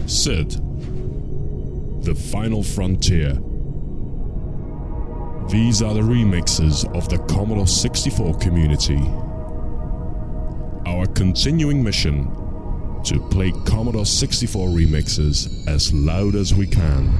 Sid, The Final Frontier. These are the remixes of the Commodore 64 community. Our continuing mission: to play Commodore 64 remixes as loud as we can.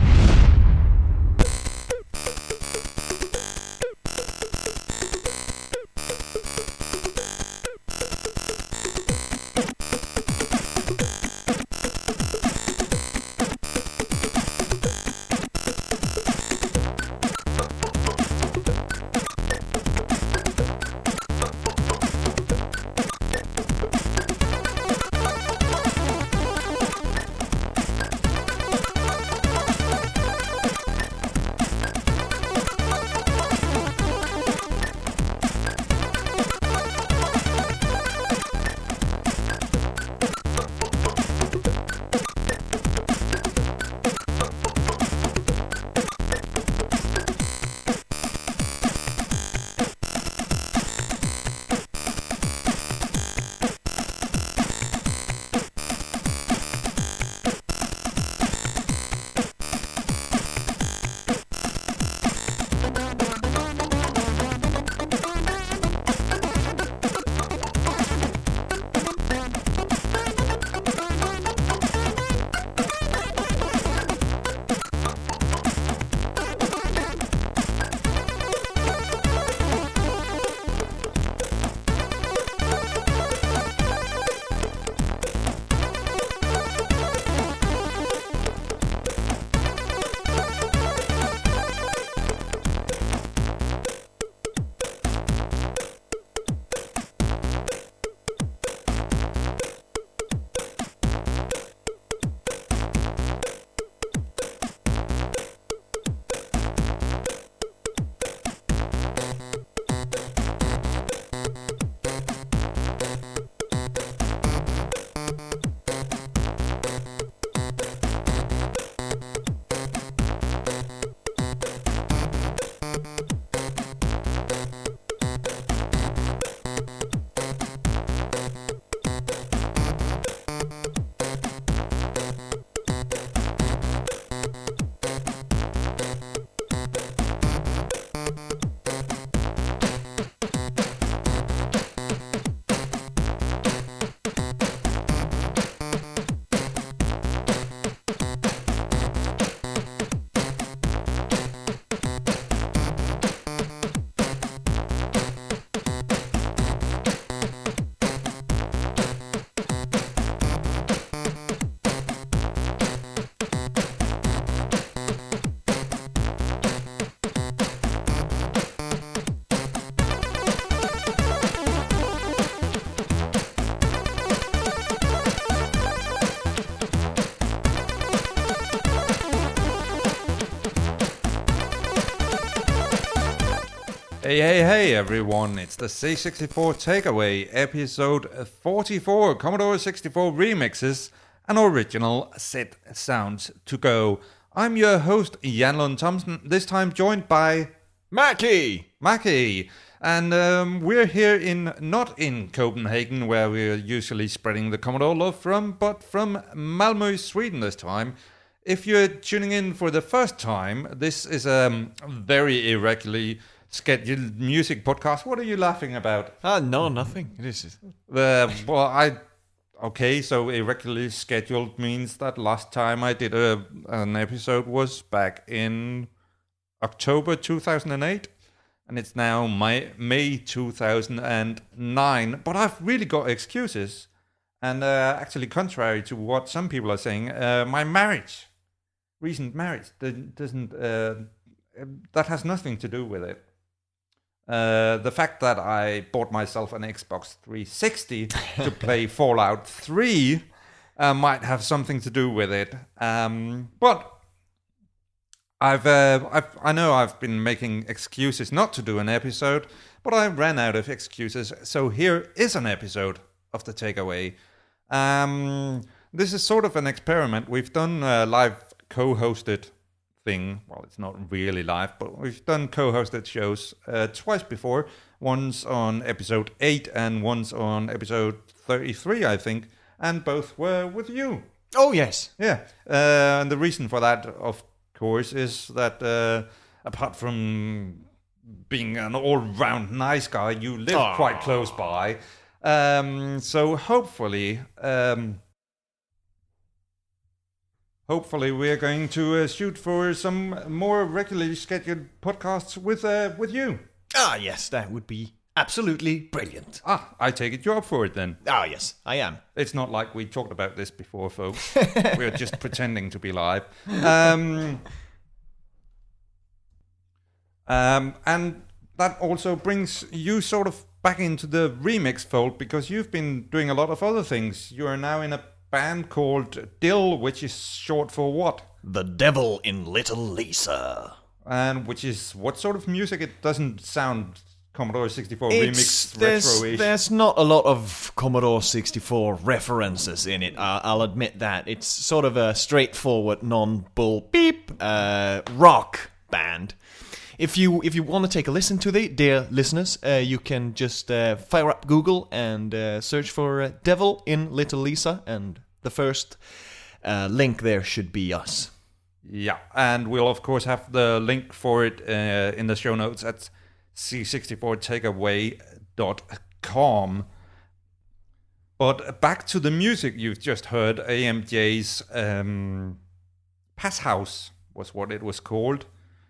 Hey everyone, it's the C64 Takeaway, episode 44, Commodore 64 remixes and original set sounds to go. I'm your host, Jan Lund Thomsen, this time joined by Mackie, and we're here not in Copenhagen, where we're usually spreading the Commodore love from, but from Malmö, Sweden this time. If you're tuning in for the first time, this is a very irregularly scheduled music podcast. What are you laughing about? No, nothing. It is. Okay, so irregularly scheduled means that last time I did an episode was back in October 2008, and it's now May 2009. But I've really got excuses, and actually, contrary to what some people are saying, my recent marriage, that has nothing to do with it. The fact that I bought myself an Xbox 360 to play Fallout 3 might have something to do with it. But I know I've been making excuses not to do an episode, but I ran out of excuses. So here is an episode of The Takeaway. This is sort of an experiment. We've done live co-hosted thing. Well, it's not really live, but we've done co-hosted shows twice before. Once on episode 8 and once on episode 33, I think. And both were with you, Oh, yes. Yeah, and the reason for that, of course, is that apart from being an all-round nice guy, you live quite close by. So hopefully we're going to shoot for some more regularly scheduled podcasts with you. Ah, yes, that would be absolutely brilliant. I take it you're up for it then. Ah, yes, I am. It's not like we talked about this before, folks. We're just pretending to be live. And that also brings you sort of back into the remix fold, because you've been doing a lot of other things. You are now in a band called Dill, which is short for what? The Devil in Little Lisa. And which is what sort of music? It doesn't sound Commodore 64 remix retro-ish. There's not a lot of Commodore 64 references in it, I'll admit that. It's sort of a straightforward, non-bull beep rock band. If you want to take a listen to it, dear listeners, you can just fire up Google and search for Devil in Little Lisa, and the first link there should be us. Yeah, and we'll of course have the link for it in the show notes at c64takeaway.com. But back to the music you've just heard, AMJ's Pass House was what it was called.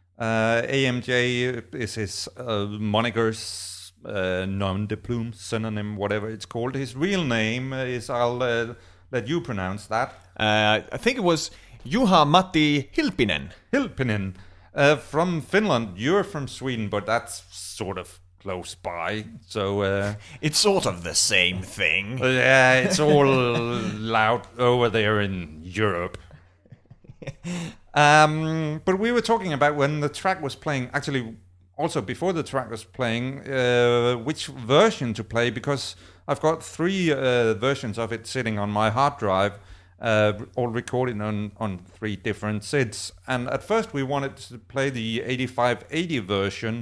AMJ is his moniker's nom de plume, synonym, whatever it's called. His real name is, I'll let you pronounce that. I think it was Juha-Matti Hilpinen. Hilpinen. From Finland. You're from Sweden, but that's sort of close by. So it's sort of the same thing. Yeah, it's all out over there in Europe. But we were talking about when the track was playing, actually also before the track was playing, which version to play, because I've got 3 versions of it sitting on my hard drive, all recorded on 3 different SIDs. And at first we wanted to play the 8580 version.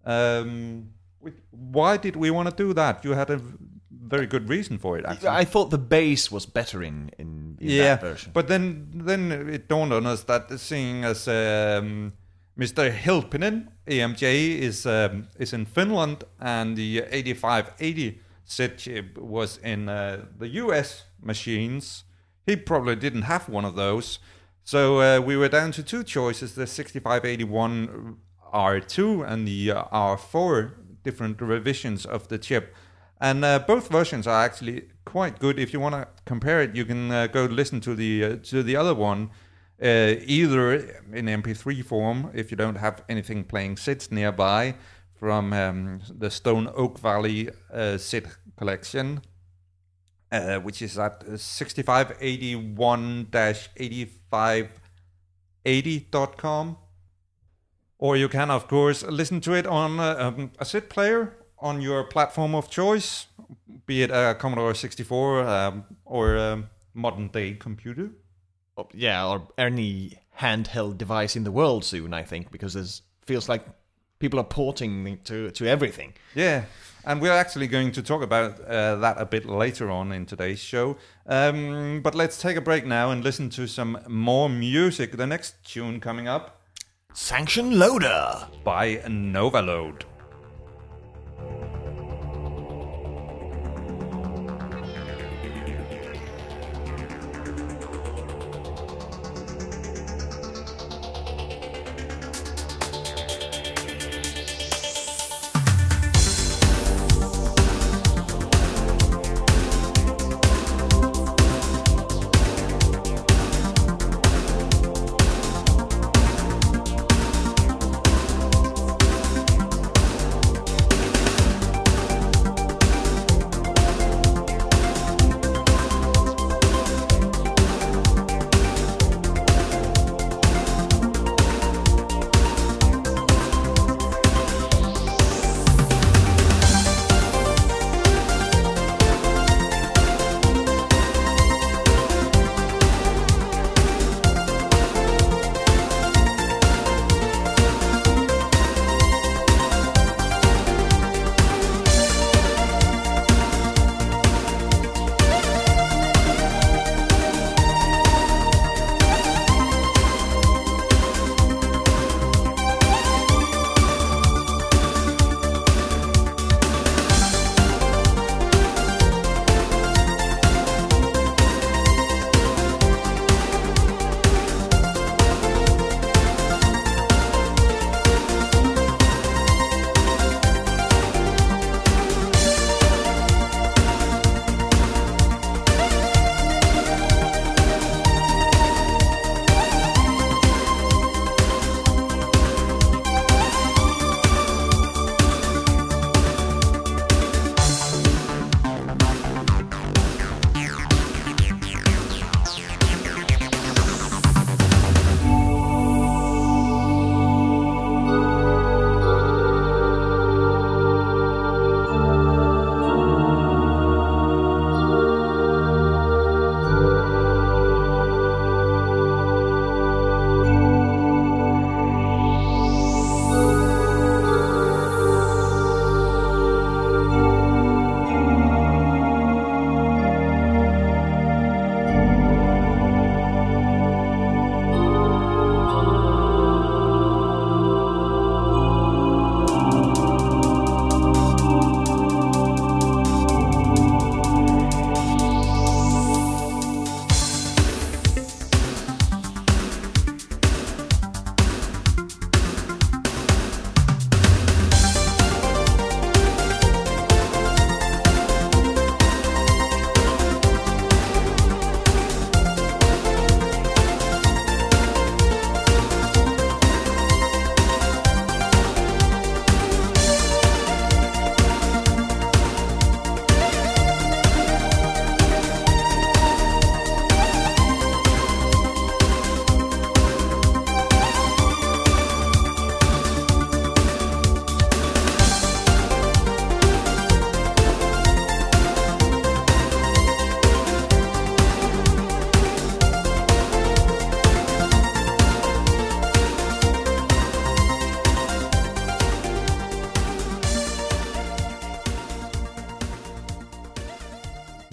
Why did we want to do that? You had a very good reason for it, actually. I thought the bass was better in that version. But then it dawned on us that seeing as Mr. Hilpinen, AMJ, is in Finland, and the 8580 SID chip was in the US machines, he probably didn't have one of those. So we were down to 2 choices, the 6581 R2 and the R4, different revisions of the chip. And both versions are actually quite good. If you want to compare it, you can go listen to the other one, either in MP3 form, if you don't have anything playing SIDs nearby, from the Stone Oak Valley SID collection, which is at 6581-8580.com. Or you can, of course, listen to it on a SID player on your platform of choice, be it a Commodore 64 or a modern-day computer. Yeah, or any handheld device in the world soon, I think, because it feels like people are porting to everything. Yeah, and we're actually going to talk about that a bit later on in today's show. But let's take a break now and listen to some more music. The next tune coming up, Sanction Loader by Novaload.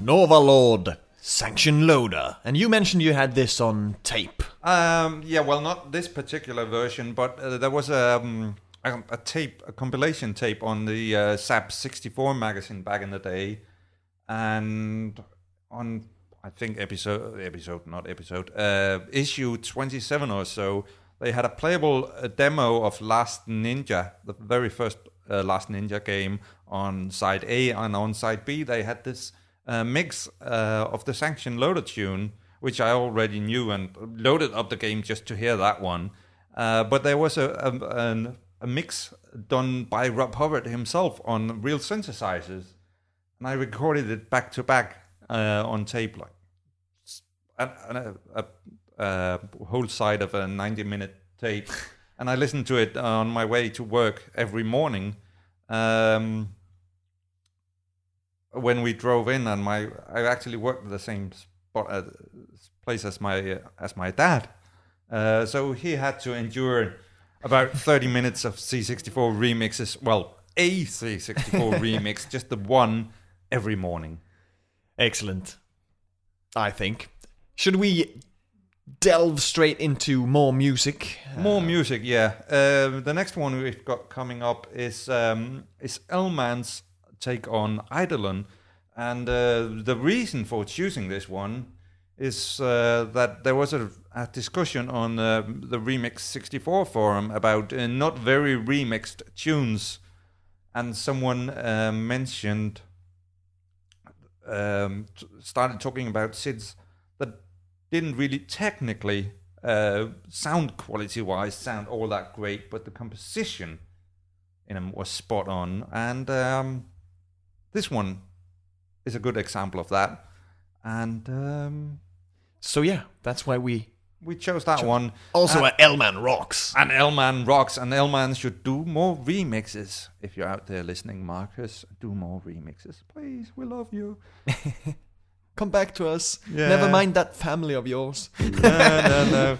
Nova Lord Sanction Loader. And you mentioned you had this on tape. Yeah, well, not this particular version, but there was a compilation tape on the SAP 64 magazine back in the day, and on issue 27 or so, they had a playable demo of Last Ninja, the very first Last Ninja game on side A, and on side B they had this mix of the Sanction Loader tune, which I already knew and loaded up the game just to hear that one. But there was a mix done by Rob Hubbard himself on real synthesizers, and I recorded it back to back on tape, like a whole side of a 90-minute tape, and I listened to it on my way to work every morning. When we drove in, and I actually worked at the same spot place as my dad, so he had to endure about 30 minutes of C64 remixes. Well, a C64 remix, just the one every morning. Excellent, I think. Should we delve straight into more music? More music, yeah. The next one we've got coming up is Elman's take on Eidolon, and the reason for choosing this one is that there was a discussion on the Remix 64 forum about not very remixed tunes, and someone mentioned started talking about SIDs that didn't really technically sound quality-wise sound all that great, but the composition in them was spot on, and this one is a good example of that. And so yeah, that's why we chose that one. Also, Elman rocks. And Elman rocks, and Elman should do more remixes. If you're out there listening, Marcus, do more remixes, please. We love you. Come back to us. Yeah. Never mind that family of yours. No.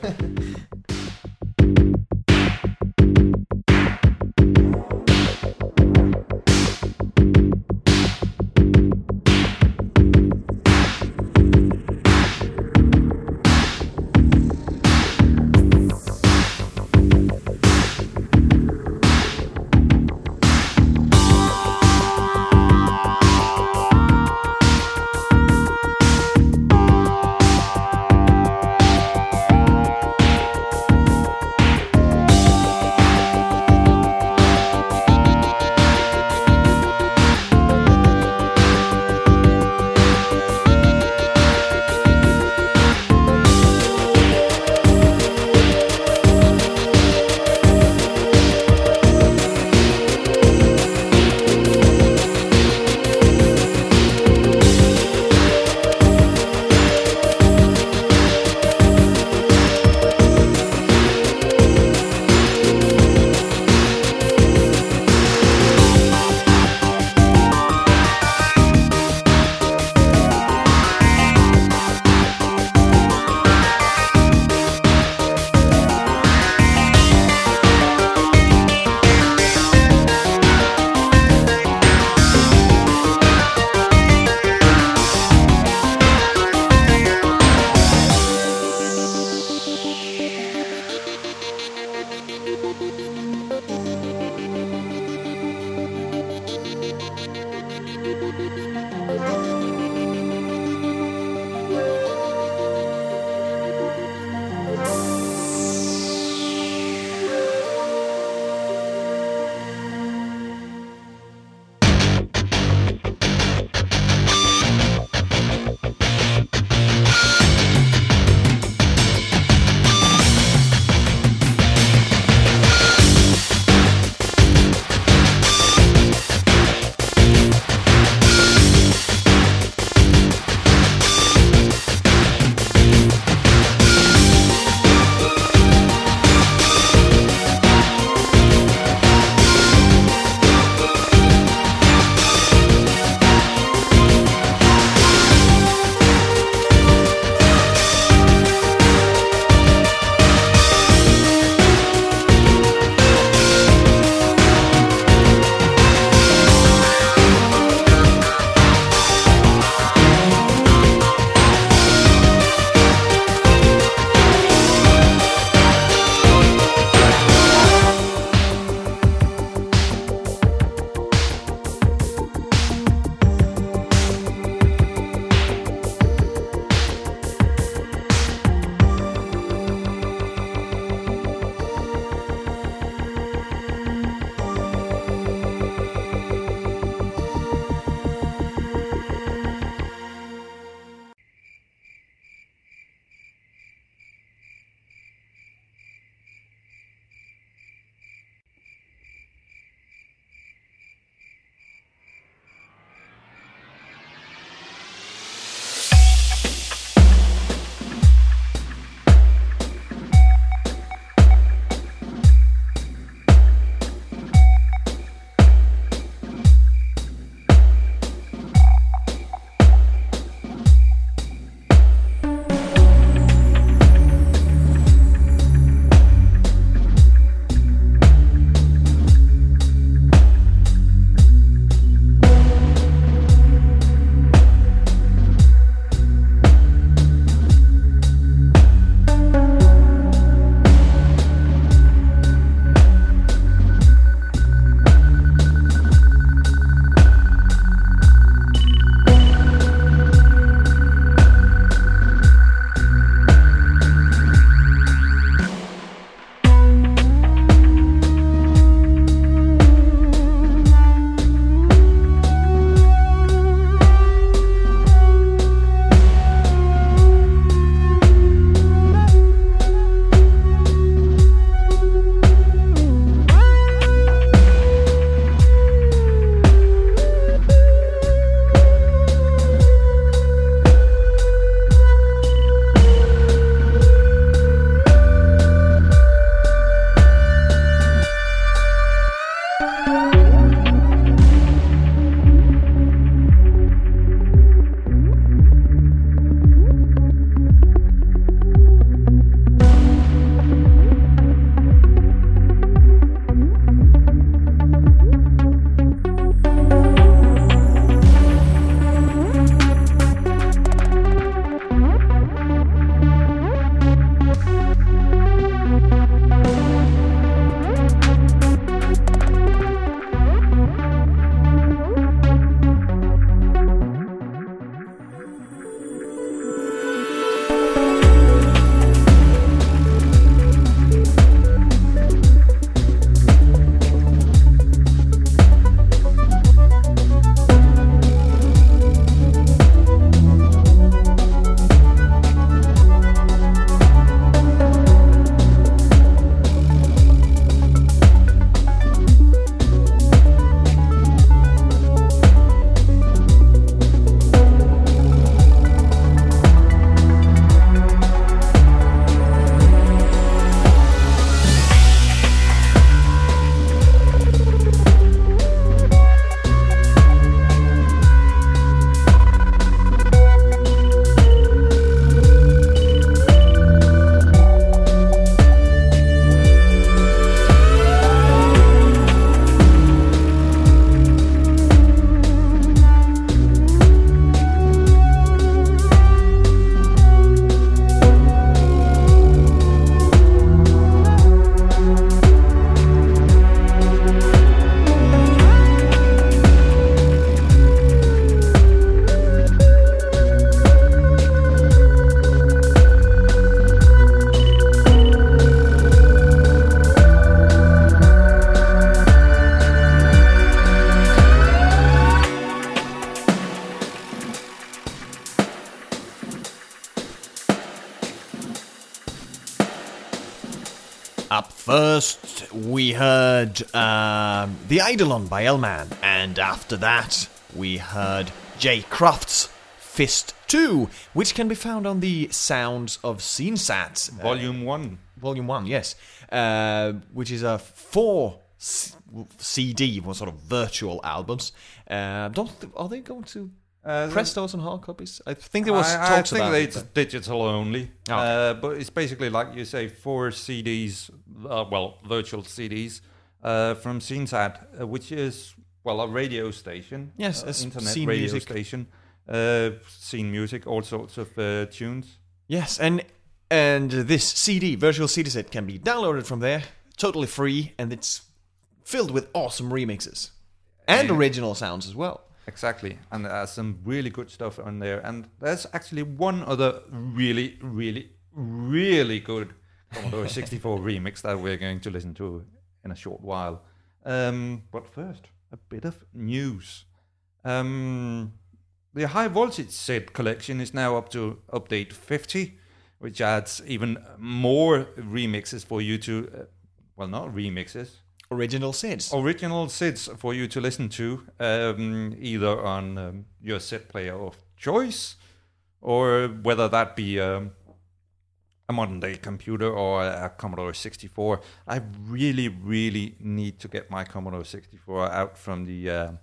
Up first, we heard The Eidolon by L-Man, and after that, we heard Jay Croft's Fist 2, which can be found on the Sounds of SceneSat. Volume 1. Volume 1, yes. Which is a 4 CD, one sort of virtual albums. Are they going to press those on hard copies? I think there was talks about it. I think it's digital only. Okay. But it's basically, like you say, 4 CDs, virtual CDs from SceneSat, which is, a radio station. Yes, internet Scene radio Music. station. Scene Music, all sorts of tunes. Yes, and this CD, virtual CD set, can be downloaded from there, totally free, and it's filled with awesome remixes. And original sounds as well. Exactly, and there's some really good stuff on there. And there's actually one other really, really, really good Commodore 64 remix that we're going to listen to in a short while. But first, a bit of news. The High Voltage set collection is now up to update 50, which adds even more remixes for you to... not remixes. Original SIDs. Original SIDs for you to listen to, either on your SID player of choice, or whether that be a modern day computer or a Commodore 64. I really, really need to get my Commodore 64 out from the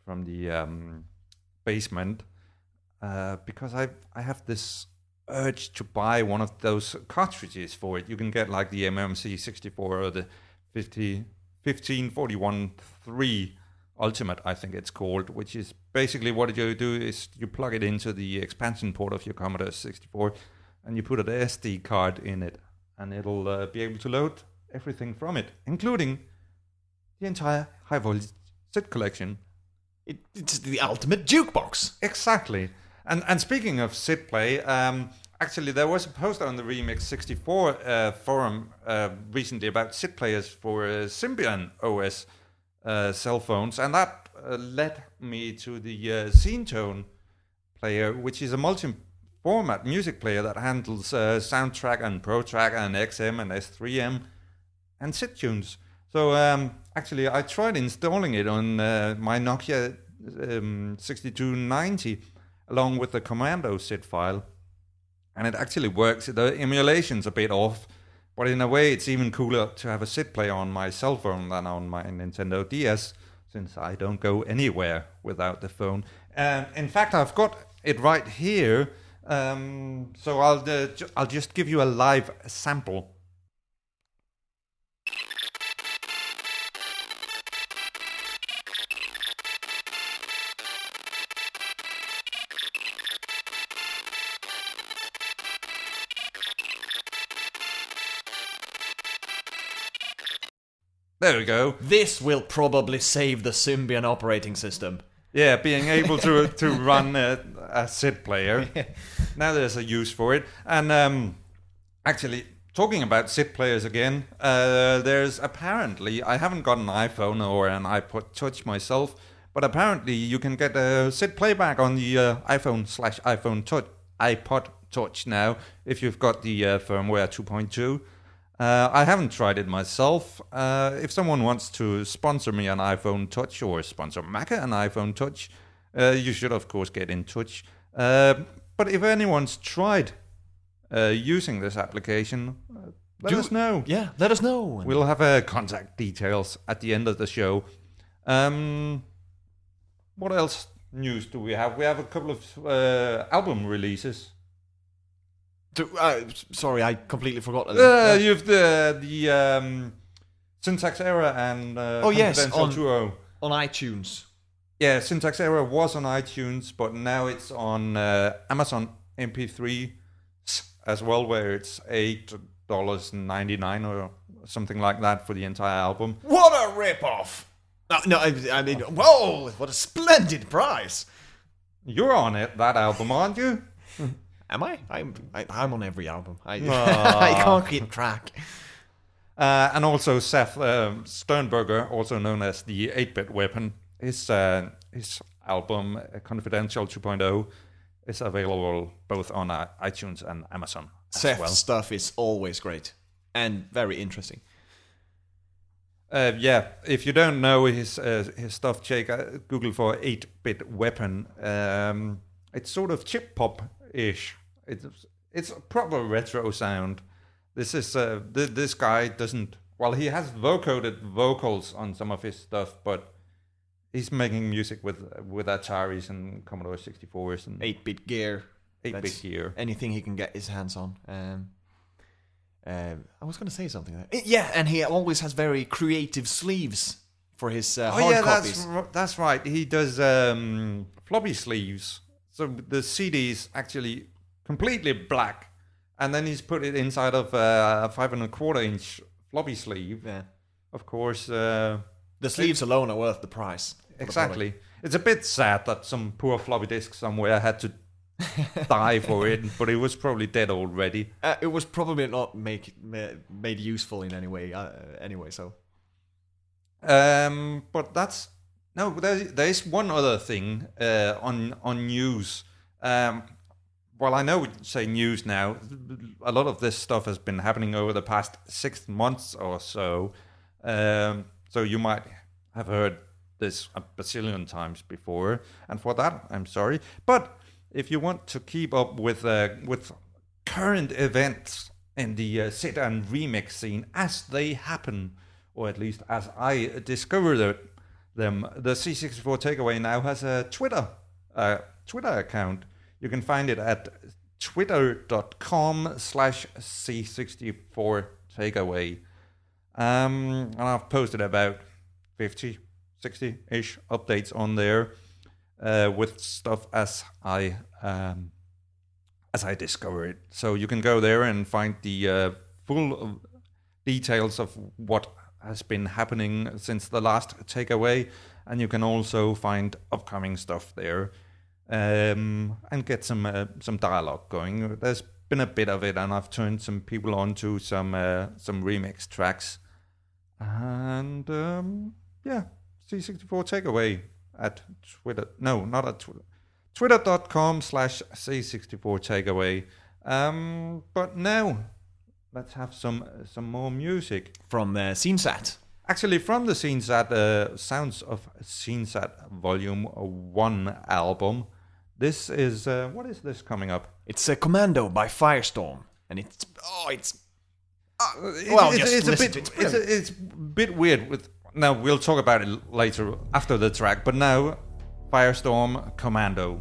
basement, because I have this urge to buy one of those cartridges for it. You can get like the MMC 64 or the 1541-3 Ultimate, I think it's called, which is basically what you do is you plug it into the expansion port of your Commodore 64 and you put an SD card in it, and it'll be able to load everything from it, including the entire High Voltage SID collection. It's the ultimate jukebox. Exactly. And speaking of SID play, actually there was a post on the Remix 64 forum recently about SID players for Symbian OS cell phones, and that led me to the Zenetone player, which is a multi-format music player that handles Soundtrack and ProTrack and XM and S3M and SID tunes. So actually I tried installing it on my Nokia 6290 along with the Commando SID file, and it actually works. The emulation's a bit off, but in a way it's even cooler to have a SID player on my cell phone than on my Nintendo DS, since I don't go anywhere without the phone. In fact, I've got it right here, so I'll just give you a live sample. There we go. This will probably save the Symbian operating system. Yeah, being able to run a SID player. Now there's a use for it. And actually, talking about SID players again, there's apparently, I haven't got an iPhone or an iPod Touch myself, but apparently you can get a SID playback on the iPod Touch now, if you've got the firmware 2.2. I haven't tried it myself. If someone wants to sponsor me an iPhone Touch or sponsor Macca an iPhone Touch, you should of course get in touch. But if anyone's tried using this application, let us know. Yeah, let us know. We'll have contact details at the end of the show. What else news do we have? We have a couple of album releases. Sorry, I completely forgot. You've the Syntax Error and Confidential 2.0 on iTunes. Yeah, Syntax Error was on iTunes, but now it's on Amazon MP3 as well, where it's $8.99 or something like that for the entire album. What a rip-off! No, I mean, whoa! What a splendid price! You're on that album, aren't you? Am I? I'm on every album. I can't keep track. And also Seth Sternberger, also known as the 8-Bit Weapon, his album Confidential 2.0 is available both on iTunes and Amazon. Seth's stuff is always great and very interesting. Yeah, if you don't know his stuff, check Google for 8-bit weapon. It's sort of chip pop-ish. It's a proper retro sound. This is this guy doesn't. Well, he has vocoded vocals on some of his stuff, but he's making music with Ataris and Commodore 64s and 8-bit gear. 8-bit gear. Anything he can get his hands on. I was going to say something there. Yeah, and he always has very creative sleeves for his hard copies. That's right. He does floppy sleeves. So the CD is actually completely black, and then he's put it inside of a 5 1/4 inch floppy sleeve. Yeah. Of course. The sleeves alone are worth the price. Exactly. It's a bit sad that some poor floppy disk somewhere had to die for it, but it was probably dead already. It was probably not made useful in any way. Anyway, so. But that's no. There is one other thing on news. Well, I know we say news now. A lot of this stuff has been happening over the past 6 months or so. So you might have heard this a bazillion times before, and for that, I'm sorry. But if you want to keep up with current events in the sit and remix scene as they happen, or at least as I discovered them, the C64 Takeaway now has a Twitter account. You can find it at twitter.com/C64 Takeaway. And I've posted about 50, 60-ish updates on there with stuff as I discover it. So you can go there and find the full details of what has been happening since the last Takeaway, and you can also find upcoming stuff there. And get some dialogue going. There's been a bit of it, and I've turned some people on to some remix tracks. And yeah, C64 Takeaway at Twitter. No, not at Twitter. Twitter.com/C64 Takeaway. But now let's have some more music from SceneSat. Actually, from the SceneSat Sounds of SceneSat Volume 1 album. This is what is this coming up? It's Commando by Firestorm, and it's a bit weird. Now we'll talk about it later after the track, but now Firestorm Commando.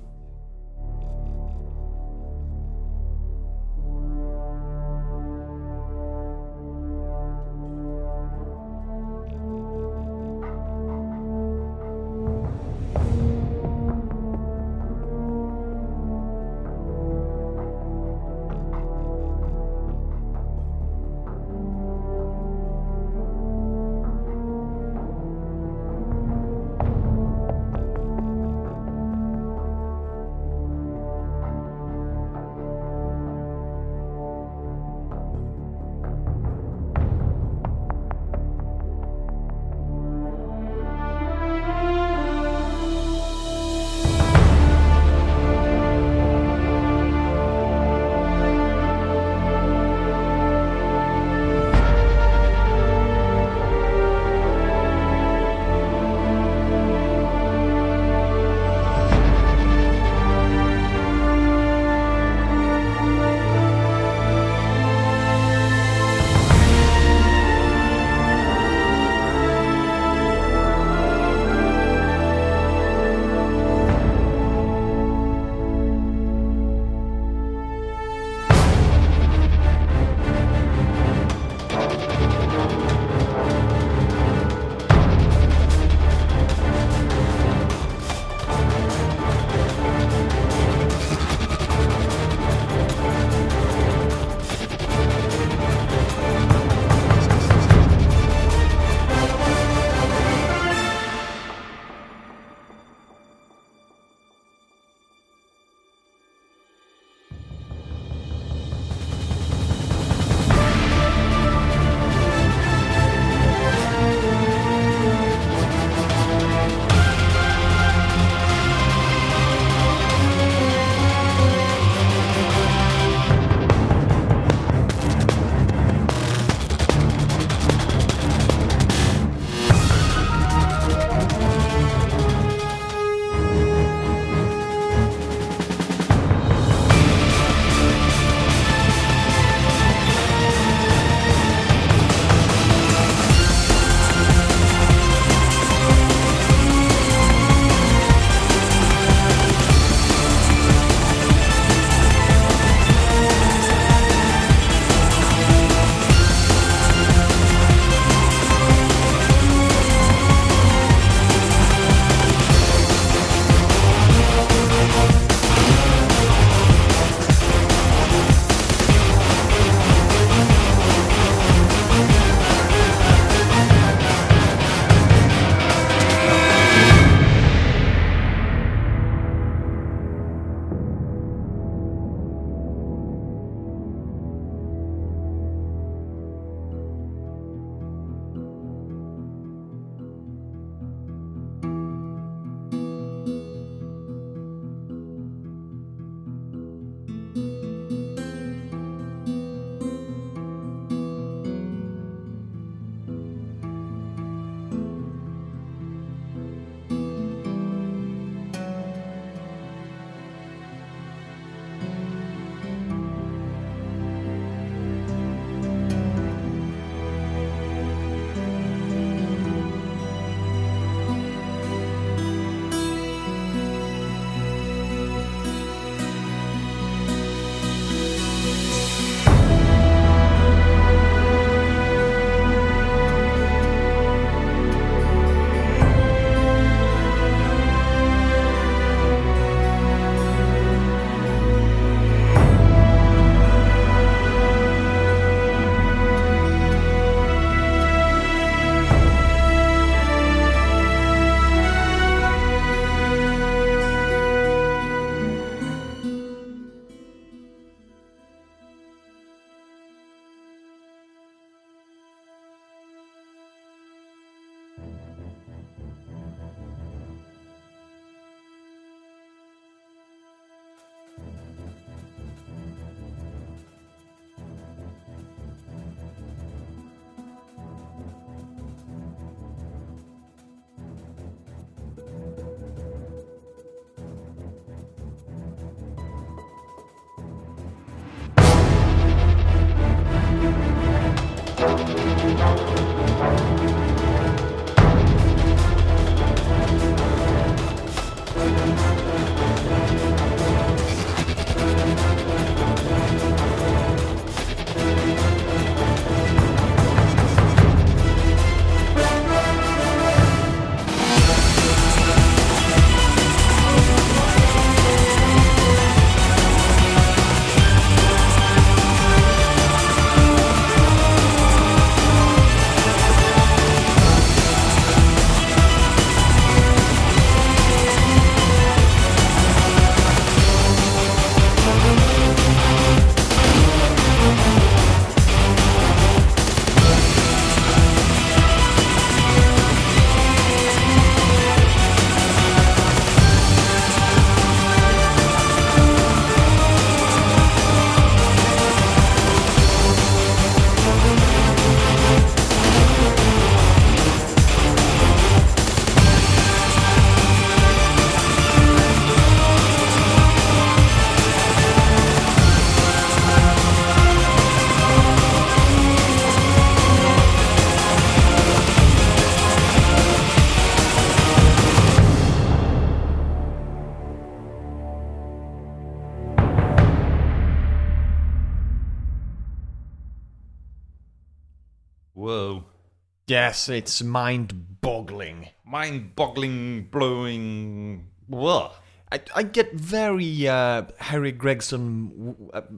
Whoa. Yes, it's mind-boggling. Mind-boggling, blowing. Whoa. I get very Harry Gregson.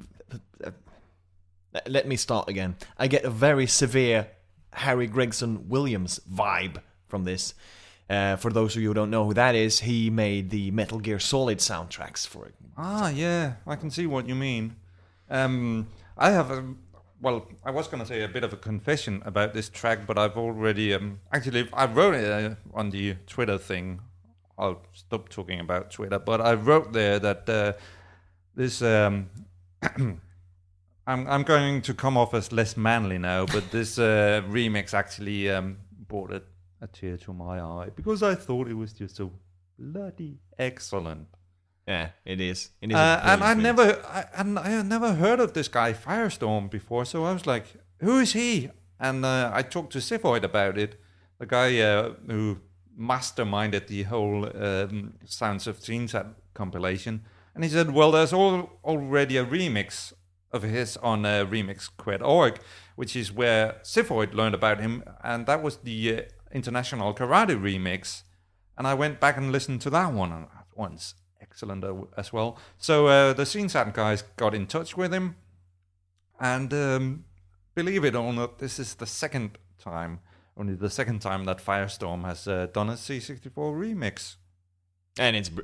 Let me start again. I get a very severe Harry Gregson Williams vibe from this. For those of you who don't know who that is, he made the Metal Gear Solid soundtracks for it. Ah, yeah, I can see what you mean. I have I was going to say a bit of a confession about this track, but I've already actually I wrote it on the Twitter thing. I'll stop talking about Twitter, but I wrote there that this I'm going to come off as less manly now, but this remix actually brought a tear to my eye because I thought it was just so bloody excellent. Yeah, it is. It is and I never heard of this guy Firestorm before, so I was like, "Who is he?" And I talked to Siphoid about it, the guy who masterminded the whole Sounds of Teensat compilation, and he said, "Well, there's already a remix of his on remix.org, which is where Siphoid learned about him, and that was the International Karate remix." And I went back and listened to that one, and that one's excellent as well. So the Teensat guys got in touch with him, and believe it or not, this is only the second time that Firestorm has done a C64 remix. And it's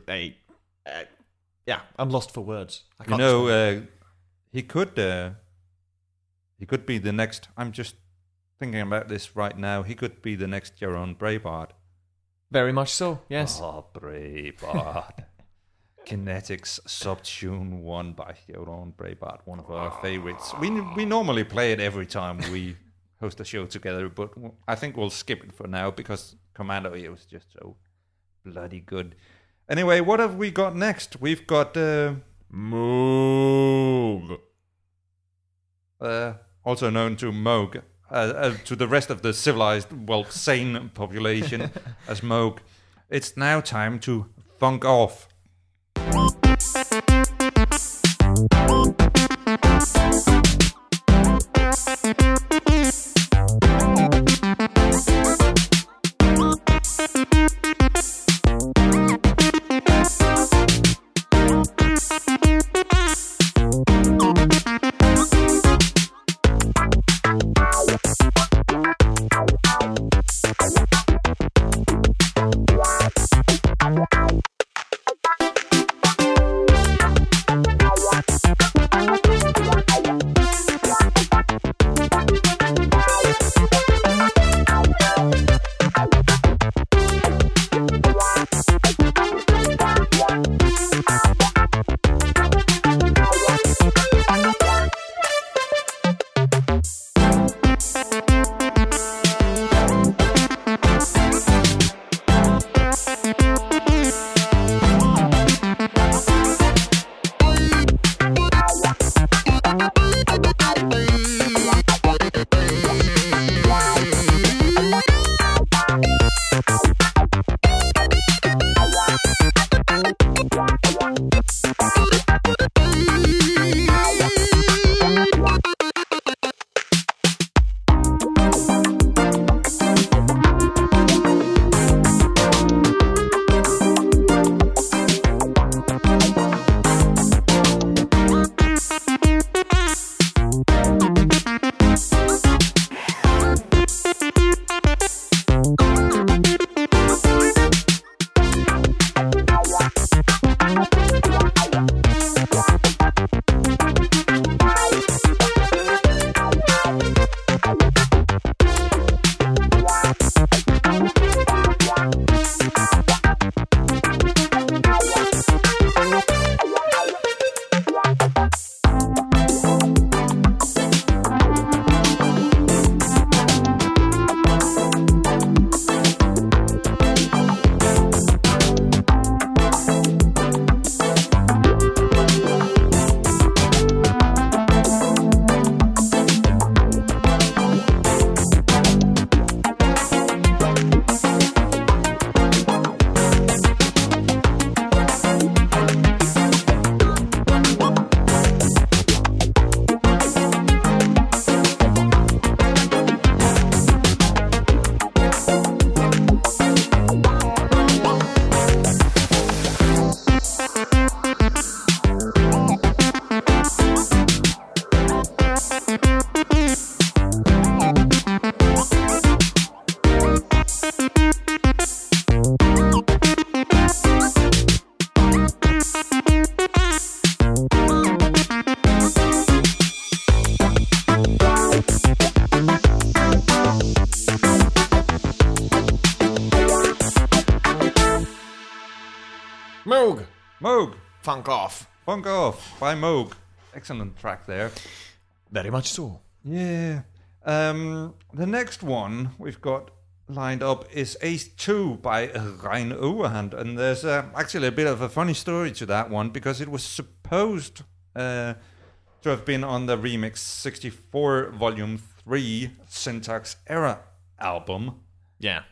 I'm lost for words. He could be the next. I'm just thinking about this right now. He could be the next Jeroen Breitbart. Very much so. Yes. Oh, Breitbart. Kinetics Subtune 1 by Jeroen Breitbart, one of our favorites. We normally play it every time we host a show together, but I think we'll skip it for now because Commando here was just so bloody good. Anyway, what have we got next? We've got Moog. Also known to Moog, to the rest of the civilized, sane population as Moog. It's now time to funk off. Moog. Funk Off. Funk Off by Moog. Excellent track there. Very much so. Yeah. The next one we've got lined up is Ace 2 by Rein Overhand. And there's actually a bit of a funny story to that one, because it was supposed to have been on the Remix 64 Volume 3 Syntax Era album. Yeah.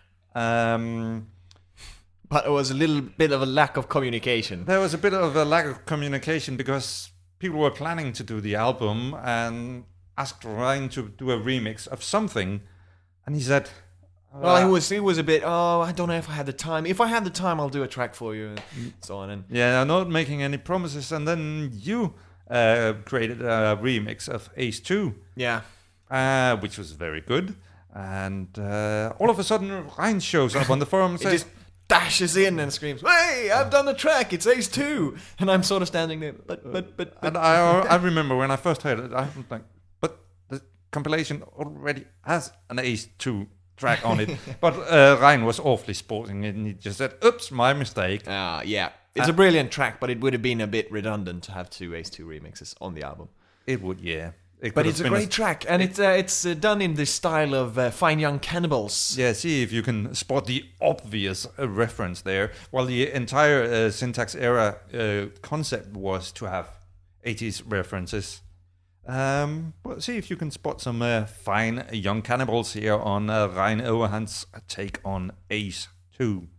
But it was a little bit of a lack of communication. There was a bit of a lack of communication because people were planning to do the album and asked Ryan to do a remix of something, and he said, "Well, he was a bit. Oh, I don't know if I had the time. If I had the time, I'll do a track for you." And so on. And yeah, not making any promises. And then you created a remix of Ace 2. Yeah, which was very good. And all of a sudden, Ryan shows up on the forum and says, dashes in and screams, "Hey, I've done a track, it's Ace 2." And I'm sort of standing there, but. And I remember when I first heard it, I was like, but the compilation already has an Ace 2 track on it. But Ryan was awfully sporting and he just said, oops, my mistake. Yeah. It's a brilliant track, but it would have been a bit redundant to have two Ace 2 remixes on the album. It would, yeah. But it's a great track, and it's done in the style of Fine Young Cannibals. Yeah, see if you can spot the obvious reference there. Well, the entire Syntax Era concept was to have 80s references. But see if you can spot some Fine Young Cannibals here on Rein Overhand's take on Ace 2.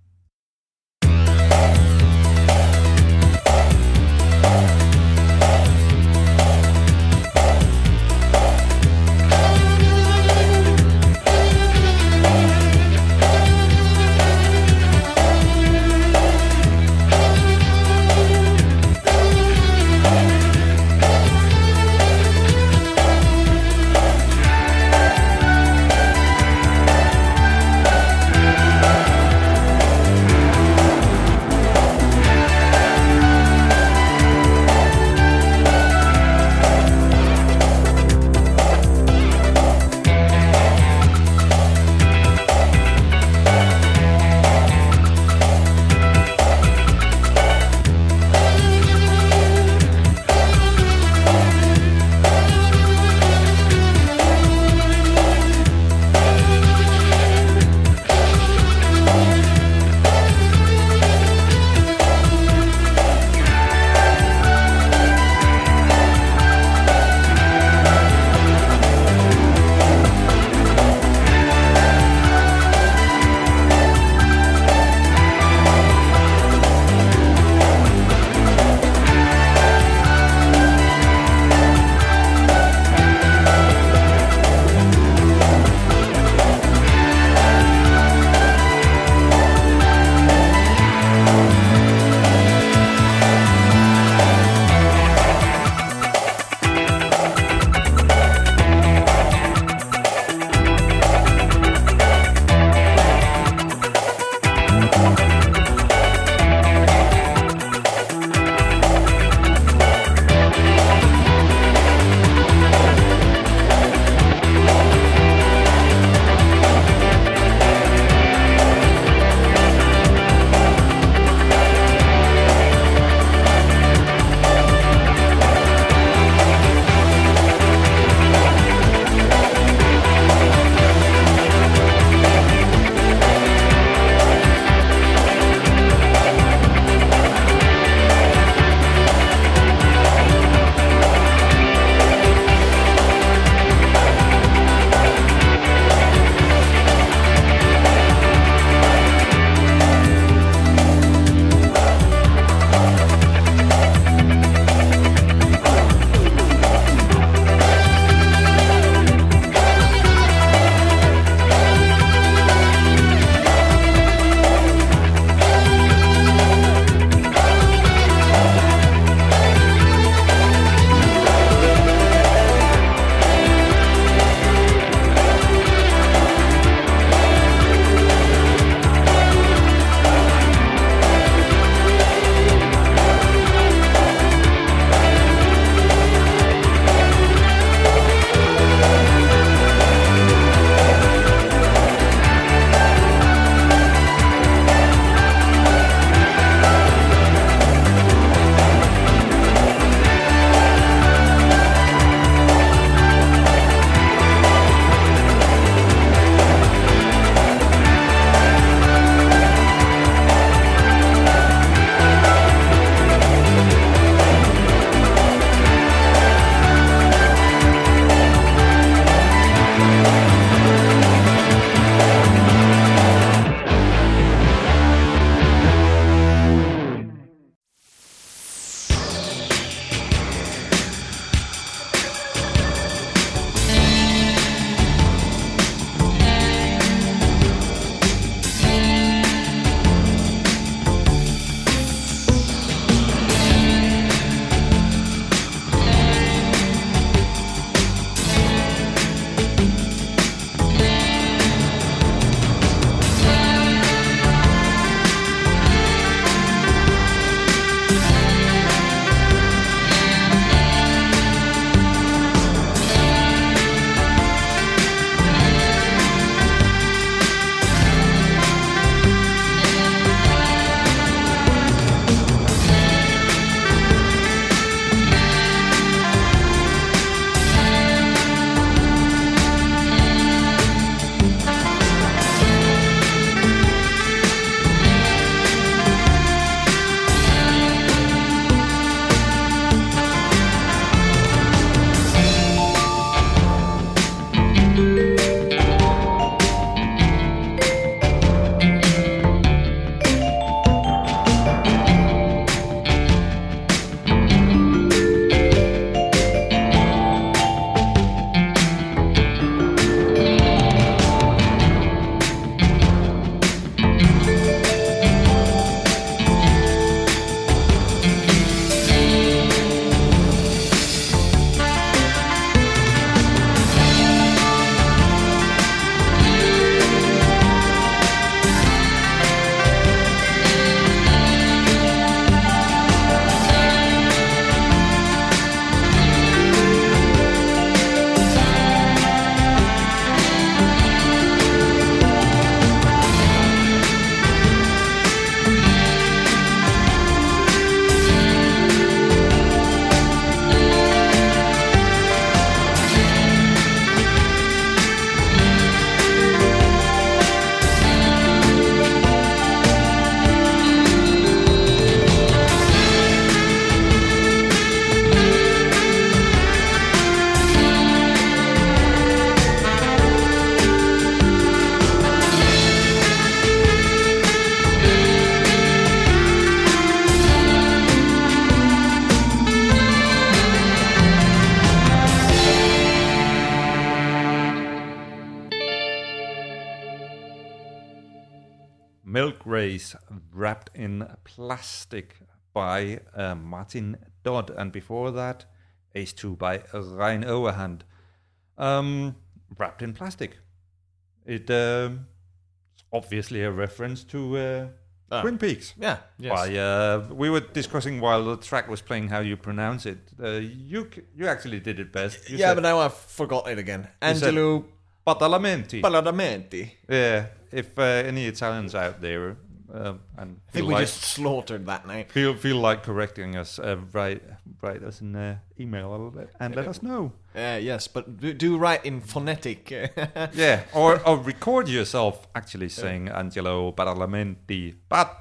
Milk Race Wrapped in Plastic by Martin Dodd. And before that, Ace 2 by Rein Overhand. Wrapped in Plastic. It's obviously a reference to Twin Peaks. Yeah, yes. We were discussing while the track was playing how you pronounce it. You actually did it best. You said, but now I've forgotten it again. Angelo Badalamenti. Yeah, if any Italians out there and I think we just slaughtered that name. Feel like correcting us, write us an email and let us know. Yes, but do write in phonetic. Yeah, or record yourself actually saying Angelo Badalamenti,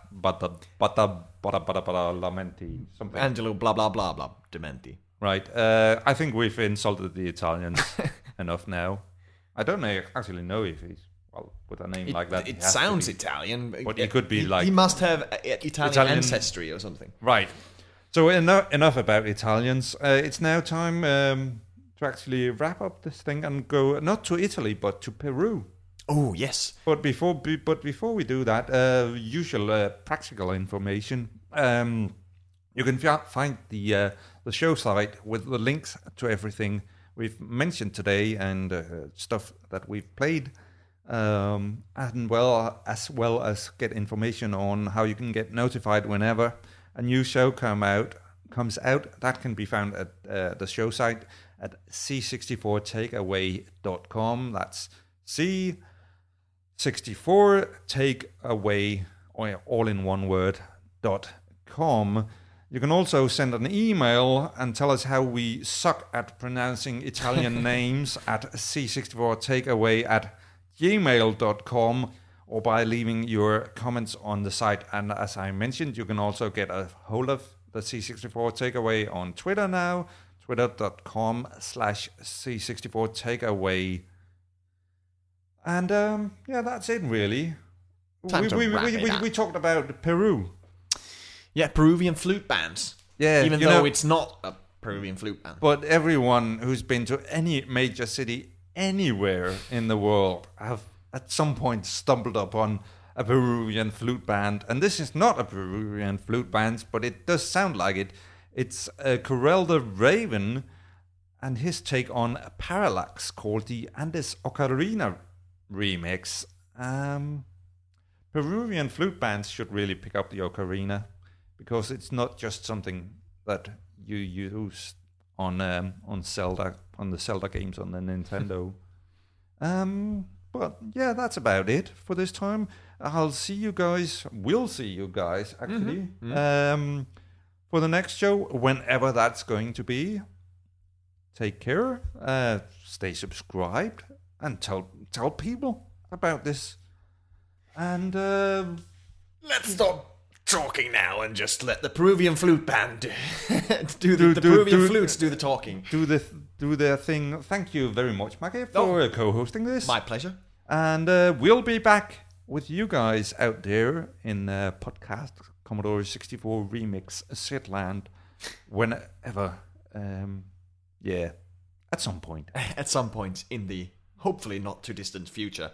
Badalamenti, something. Angelo blah blah blah blah Dementi. Right. I think we've insulted the Italians enough now. I don't actually know if he's with a name like that. It sounds Italian, but he could be like he must have Italian ancestry or something. Right. So enough about Italians. It's now time to actually wrap up this thing and go not to Italy but to Peru. Oh yes. But before we do that, usual practical information. You can find the show site with the links to everything we've mentioned today and stuff that we've played, and as well as get information on how you can get notified whenever a new show comes out. That can be found at the show site at c64takeaway.com. That's c64takeaway, all in one word, .com. You can also send an email and tell us how we suck at pronouncing Italian names at c64takeaway@gmail.com, or by leaving your comments on the site. And as I mentioned, you can also get a hold of the C64 Takeaway on Twitter now, twitter.com/C64Takeaway. And that's it really. We talked about Peru. Yeah, Peruvian flute bands. Yeah, even though it's not a Peruvian flute band. But everyone who's been to any major city anywhere in the world have at some point stumbled upon a Peruvian flute band. And this is not a Peruvian flute band, but it does sound like it. It's Corel the Raven and his take on Parallax called the Andes Ocarina remix. Peruvian flute bands should really pick up the ocarina, because it's not just something that you use on Zelda, on the Zelda games on the Nintendo. But yeah, that's about it for this time. We'll see you guys actually, for the next show, whenever that's going to be. Take care, stay subscribed, and tell people about this. And let's stop talking now and just let the Peruvian flute band do the Peruvian flutes do the talking. Do their thing. Thank you very much, Maggie, for co-hosting this. My pleasure. And we'll be back with you guys out there in podcast Commodore 64 Remix Setland whenever. At some point. At some point in the hopefully not too distant future.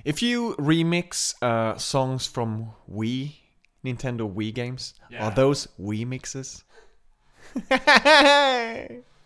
If you remix songs from Nintendo Wii games, Yeah. are those Wii mixes?